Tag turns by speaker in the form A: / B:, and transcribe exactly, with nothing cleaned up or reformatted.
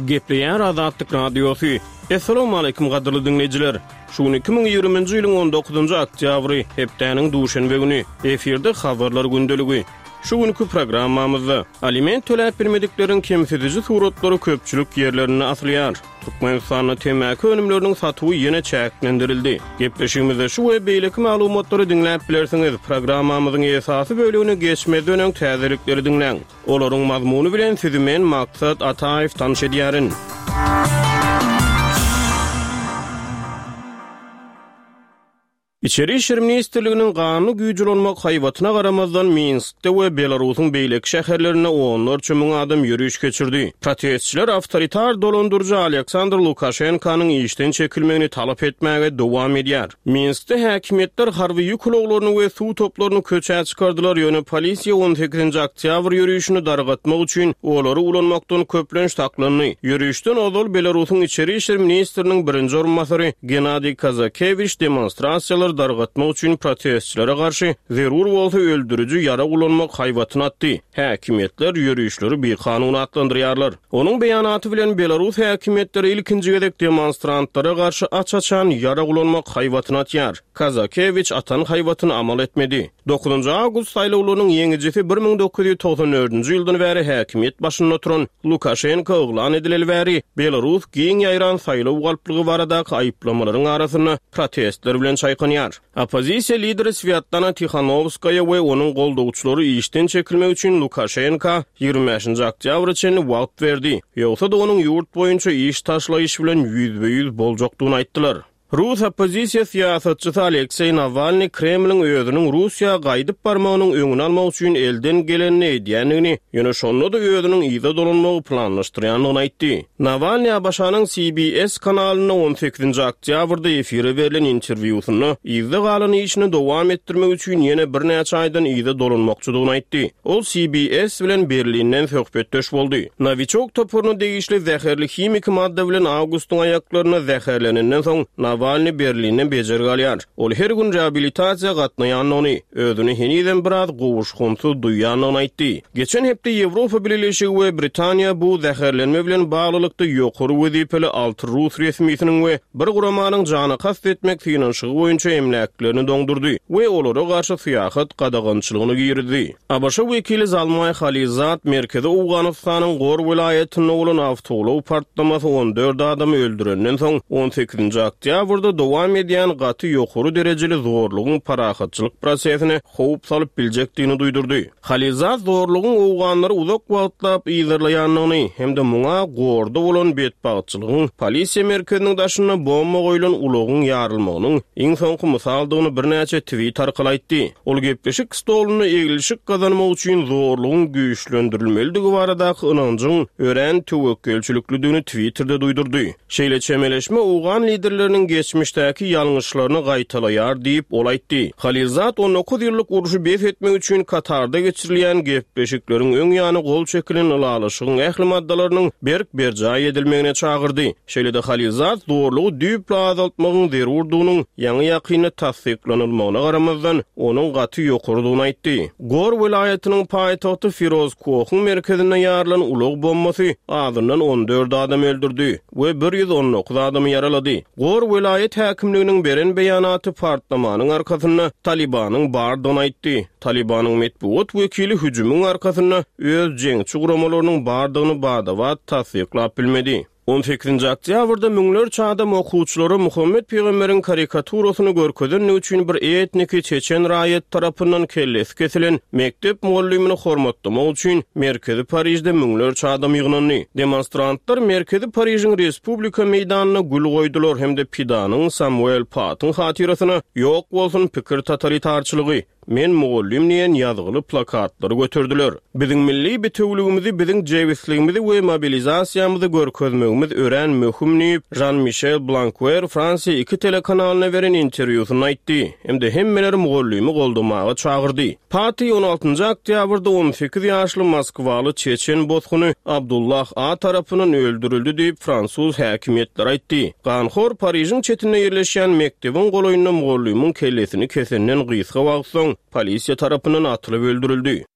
A: Gepleyen Azatlyk Radiosu. Assalamu alaykum gadyrly dinleyijiler. Şuny iki ming ýygrymynjy ýylyň on dokuzynjy oktýabry hepdeniň duşanbe güni efirde habarlar gündeligi. Şu günkü programmamyzda aliment töläp bermediklerin kemsiziji suratlary köpçülük ýerlerini aslýar. Türkmenistanyň temäki önümleriniň satywy ýene çäklendirildi. Gepleşigimizde şu we beýleki maglumatlary dinläp bilersiňiz. Programmamyzyň esasy bölügini geçmeden öň täzelikleri dinläň. Olaryň mazmuny bilen sizi men Maksat Ataýew tanış edýärin. İçeri İşler Ministrliginiň ganyny güýjülenmek haýwatyna garamazdan Minskde we Belarusyň beýleki şäherlerine onlarça müň adam ýürüýüş geçirdi. Protestçiler awtoritar dolandyrjy Aleksandr Lukashenkanyň işden çekilmegini talap etmäge dowam edýär. Minskde häkimetler harby ýük ulaglaryny we suw toplaryny köçä çykardylar. Ýöne polisiýa on sekizinji oktýabr ýürüýüşini dargatmak üçin olary ulanmakdan köplenç taklanyny. Ýürüýüşden ozal Belarusyň içeri işler ministriniň birinji orunmasary Genadiy Kazakevich demonstrasiýalar dargatmak üçin protestçilere garşy zerur bolsa öldürücü yara ulanmak haýwatyny atdy. Häkimetler ýürüýüşleri bir kanun atlandyrýarlar. Onuň beýanaty bilen Belarus häkimetleri ilkinji gezek demonstrantlara garşy aç-açan yara ulanmak haýwatyny atýar. Kazakevich atan haýwatyny amal etmedi. dokuzunjy awgust saýlawlarynyň ýeňijisi bir ming dokuz ýüz toksan dördünji ýyldan bäri häkimet başynda oturan Lukashenko oglan edileli bäri Belarus giň ýaýran saýlaw galplygy barada aýplamalaryň arasyna protestler bilen çaýkanýar. Opozisiýa lideri Sviatlana Tikhanovskaya we onuň goldawçylary işden çekilmek üçin Lukashenko ýygrimi beşinji oktýabr üçin wagt berdi. Ýogsa da onuň ýurt boýunça iş taşlaýyş bilen ýüzbe ýüz boljokdugyny aýtdylar. Rus opozisiýa siýasatçysy Aleksey Navalny Kremliň özüniň Russiýa gaýdyp barmagynyň öňüni almak üçin elden gelenini edýändigini, ýöne şonda da özüniň ýyda dolanmagy planlaşdyrýanlygyny aýtdy. Navalny Abaşanyň C B S kanalyna on sekizinji oktýabrda efire berilen interwýusyny ýyda galan işini dowam etdirmek üçin ýene bir näçe aýdan ýyda dolanmakçydygyny aýtdy. Ol C B S bilen Berlinden söhbetdeş boldy. Novichok topuruny degişli zäherli himik madda bilen awgustyň aýaklaryna zäherlenenden soň Navalny Berlinden bejer galýar. Ol her gün rehabilitasiýa gatnaýanyny, özüni heniden biraz gowuşgumsy duýanyny aýtdy. Geçen hepde Ýewropa Birleşigi we Britaniýa bu zäherlenme bilen baglylykda ýokary wezipeli altı Rus resmiýetiniň we bir guramanyň jany kast etmek finanşygy boýunça emläklerini doňdurdy we olara garşy syýasat gadagançylygyny girdi. Abaşa wekili Zalmay Khalizat merkezi Awganystanyň Gor welaýatyny bolan awtogulaw partlamasy on dört adamy öldürenden soň on sekizinji oktýabr burada dowam edýän gaty ýokary derejeli zorlugyň parahatçylyk prosesine howp salyp biljekdigini duýdurdy. Khalizat zorlugyň owganlary uzak wagtlap ýygyrlaýanyny hemde muňa gorda bolan betbagçylygyň polisiýa merkeziniň daşyna bomba goýulan ulagyň ýarylmagynyň iň soňky mysaldygyny birnäçe tweet arkaly aýtdy. Ol gepleşik stoluny egilişik gazanmak üçin zorlugyň güýçlendirilmeligi baradaky ynanjyň ören töwekkülçilikligini Twitter'da duýdurdy. Şeýle çemeleşme owgan liderleriniň geçmişdäki ýalňyşlaryny gaýtalaýar diýip ol aýtdy. Khalizat on dokuz ýyllyk uruşy bes etmek üçin Katarda geçirilýän gepleşikleriň öň ýany gol çekilen ulalyşygyň ähli maddalarynyň berk berjaý edilmegine çağırdy. Şeýle-de Khalizat zorlugy düýpli azaltmagyň zerurdugynyň ýaňy ýakyny tasdiklanylmagyna garamazdan onuň gaty ýokarydygyny aýtdy. Gor welaýatynyň paýtagty Firoz Kohyň merkezine ýarlan ulag bombasy azyndan on dört adam öldürdi we bir ýüz on dokuz adamy yaralady. Gor welaýat häkimliginiň beren beýanaty partlamanyň arkasyna Talibanyň bardygyny aýtdy. Talibanyň medeniýet wekili hüjümüň arkasyna öz jeňçi guramalarynyň bardygyny badawat tasdiklap bilmedi. on sekizinji oktýabrda müňlerçe adam okuwçylary Muhammed Peýgamberiň karikaturasyny görkezden üçin bir etniki çeçen raýat tarapyndan kelles kesilen mektep muallimini hormatlamak üçin merkezi Parisde müňlerçe adam ýygnandy. Demonstrantlar merkezi Paris'in Respublika meýdanyna gül goýdular hemde Pidanyň Samuel Patyň hatirasyna ýok bolsun pikir totalitarçylygy men muallim diýen ýazgyly plakatlary götürdüler. Biziň milli betewligimizi, biziň jewisligimizi we mobilizasiýamyzy görkezmegimiz ören möhüm diýip Jean-Michel Blanquer Fransiýa iki telekanalyna beren interwýusyny aýtdy. Hemde hemmeleri muallimi goldamaga çağırdy. Pati on altıncı oktýabrda on sekiz ýaşly Moskwaly çeçen bozguny Abdullah A tarapynyň öldürildi diýip Fransuz häkimetleri aýtdy. Ganhor Parysyň çetine ýerleşýän mektebiň goloýundan muallimiň kellesini kesenden gysga wagtsoň polisiýa tarapynyň atylyp öldürildi.